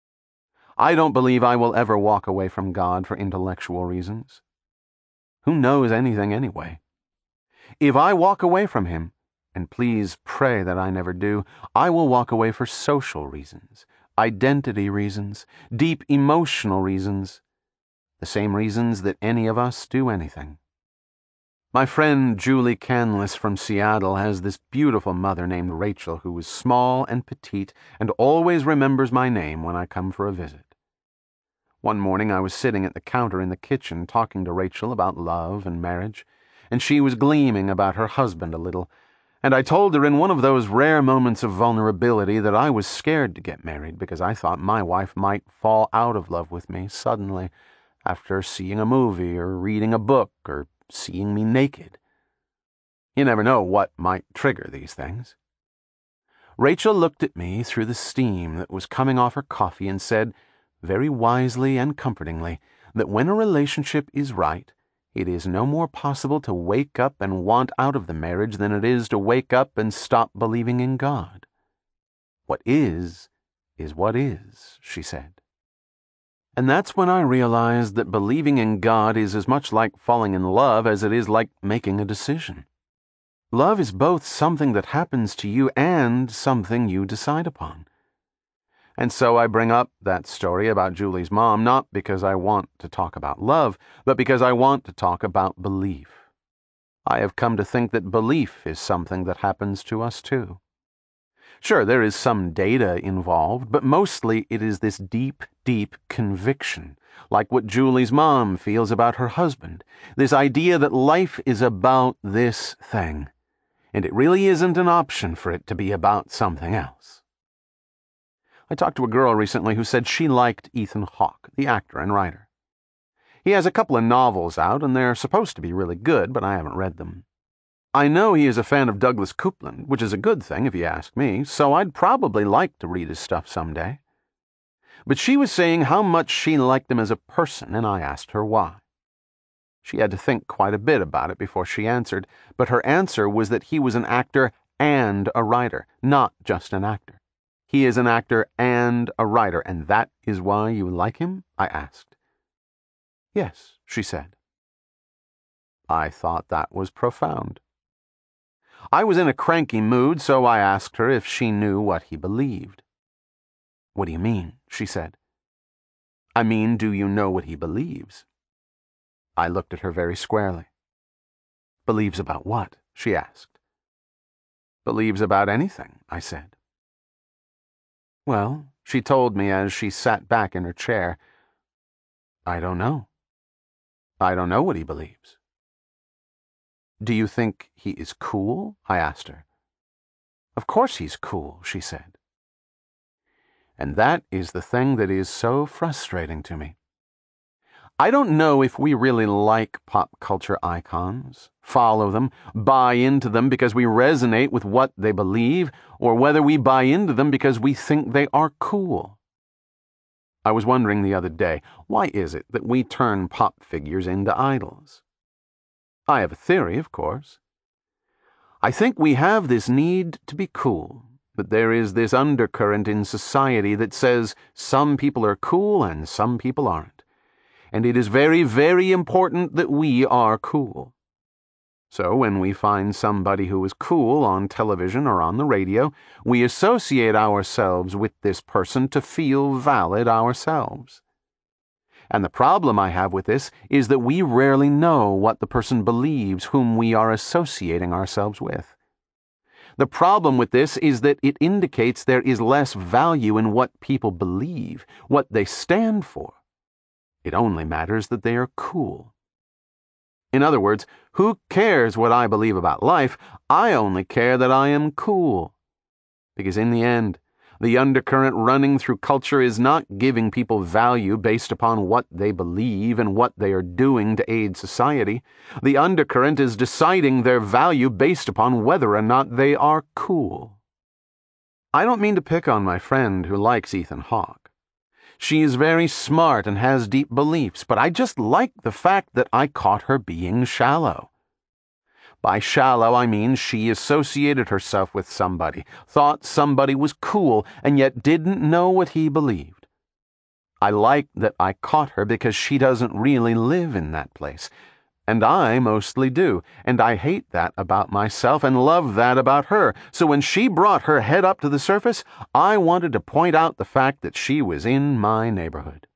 I don't believe I will ever walk away from God for intellectual reasons. Who knows anything anyway? If I walk away from Him, and please pray that I never do, I will walk away for social reasons, identity reasons, deep emotional reasons, the same reasons that any of us do anything. My friend Julie Canlis from Seattle has this beautiful mother named Rachel who is small and petite and always remembers my name when I come for a visit. One morning I was sitting at the counter in the kitchen talking to Rachel about love and marriage, and she was gleaming about her husband a little, and I told her in one of those rare moments of vulnerability that I was scared to get married because I thought my wife might fall out of love with me suddenly after seeing a movie or reading a book or seeing me naked. You never know what might trigger these things. Rachel looked at me through the steam that was coming off her coffee and said, very wisely and comfortingly, that when a relationship is right, it is no more possible to wake up and want out of the marriage than it is to wake up and stop believing in God. What is what is, she said. And that's when I realized that believing in God is as much like falling in love as it is like making a decision. Love is both something that happens to you and something you decide upon. And so I bring up that story about Julie's mom not because I want to talk about love, but because I want to talk about belief. I have come to think that belief is something that happens to us too. Sure, there is some data involved, but mostly it is this deep, deep conviction, like what Julie's mom feels about her husband, this idea that life is about this thing, and it really isn't an option for it to be about something else. I talked to a girl recently who said she liked Ethan Hawke, the actor and writer. He has a couple of novels out, and they're supposed to be really good, but I haven't read them. I know he is a fan of Douglas Coupland, which is a good thing if you ask me, so I'd probably like to read his stuff someday. But she was saying how much she liked him as a person, and I asked her why. She had to think quite a bit about it before she answered, but her answer was that he was an actor and a writer, not just an actor. He is an actor and a writer, and that is why you like him? I asked. Yes, she said. I thought that was profound. I was in a cranky mood, so I asked her if she knew what he believed. What do you mean? She said. I mean, do you know what he believes? I looked at her very squarely. Believes about what? She asked. Believes about anything, I said. Well, she told me as she sat back in her chair, I don't know. I don't know what he believes. Do you think he is cool? I asked her. Of course he's cool, she said. And that is the thing that is so frustrating to me. I don't know if we really like pop culture icons, follow them, buy into them because we resonate with what they believe, or whether we buy into them because we think they are cool. I was wondering the other day, why is it that we turn pop figures into idols? I have a theory, of course. I think we have this need to be cool, but there is this undercurrent in society that says some people are cool and some people aren't. And it is very, very important that we are cool. So when we find somebody who is cool on television or on the radio, we associate ourselves with this person to feel valid ourselves. And the problem I have with this is that we rarely know what the person believes whom we are associating ourselves with. The problem with this is that it indicates there is less value in what people believe, what they stand for. It only matters that they are cool. In other words, who cares what I believe about life? I only care that I am cool. Because in the end, the undercurrent running through culture is not giving people value based upon what they believe and what they are doing to aid society. The undercurrent is deciding their value based upon whether or not they are cool. I don't mean to pick on my friend who likes Ethan Hawke. She is very smart and has deep beliefs, but I just like the fact that I caught her being shallow. By shallow, I mean she associated herself with somebody, thought somebody was cool, and yet didn't know what he believed. I like that I caught her because she doesn't really live in that place, and I mostly do, and I hate that about myself and love that about her. So when she brought her head up to the surface, I wanted to point out the fact that she was in my neighborhood.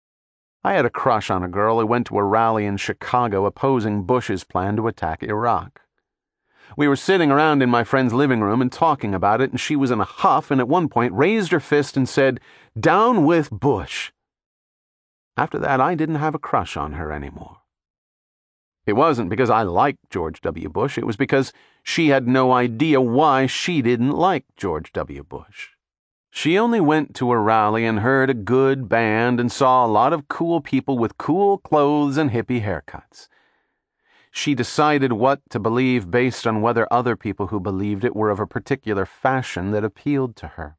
I had a crush on a girl who went to a rally in Chicago opposing Bush's plan to attack Iraq. We were sitting around in my friend's living room and talking about it, and she was in a huff and at one point raised her fist and said, "Down with Bush." After that, I didn't have a crush on her anymore. It wasn't because I liked George W. Bush. It was because she had no idea why she didn't like George W. Bush. She only went to a rally and heard a good band and saw a lot of cool people with cool clothes and hippie haircuts. She decided what to believe based on whether other people who believed it were of a particular fashion that appealed to her.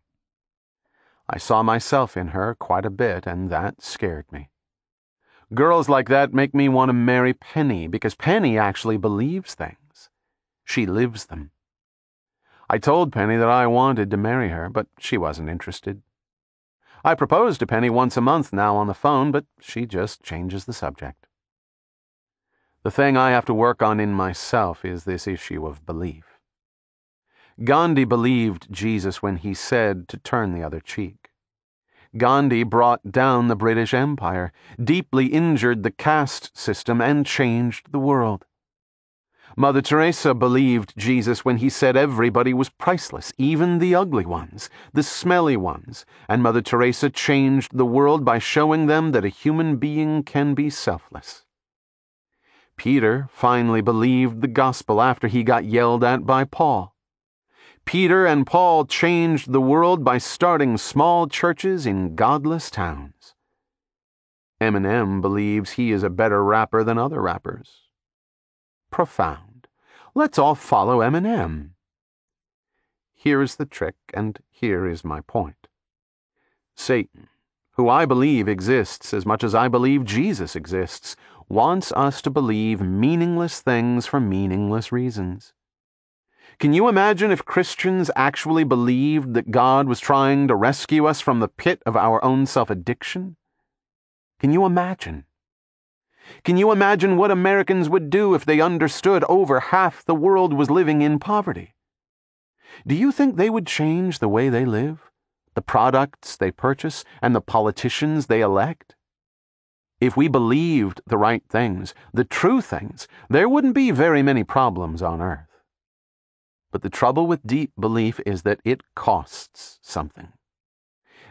I saw myself in her quite a bit, and that scared me. Girls like that make me want to marry Penny, because Penny actually believes things. She lives them. I told Penny that I wanted to marry her, but she wasn't interested. I propose to Penny once a month now on the phone, but she just changes the subject. The thing I have to work on in myself is this issue of belief. Gandhi believed Jesus when he said to turn the other cheek. Gandhi brought down the British Empire, deeply injured the caste system, and changed the world. Mother Teresa believed Jesus when he said everybody was priceless, even the ugly ones, the smelly ones, and Mother Teresa changed the world by showing them that a human being can be selfless. Peter finally believed the gospel after he got yelled at by Paul. Peter and Paul changed the world by starting small churches in godless towns. Eminem believes he is a better rapper than other rappers. Profound. Let's all follow Eminem. Here is the trick, and here is my point. Satan, who I believe exists as much as I believe Jesus exists, wants us to believe meaningless things for meaningless reasons. Can you imagine if Christians actually believed that God was trying to rescue us from the pit of our own self-addiction? Can you imagine? Can you imagine what Americans would do if they understood over half the world was living in poverty? Do you think they would change the way they live, the products they purchase, and the politicians they elect? If we believed the right things, the true things, there wouldn't be very many problems on earth. But the trouble with deep belief is that it costs something.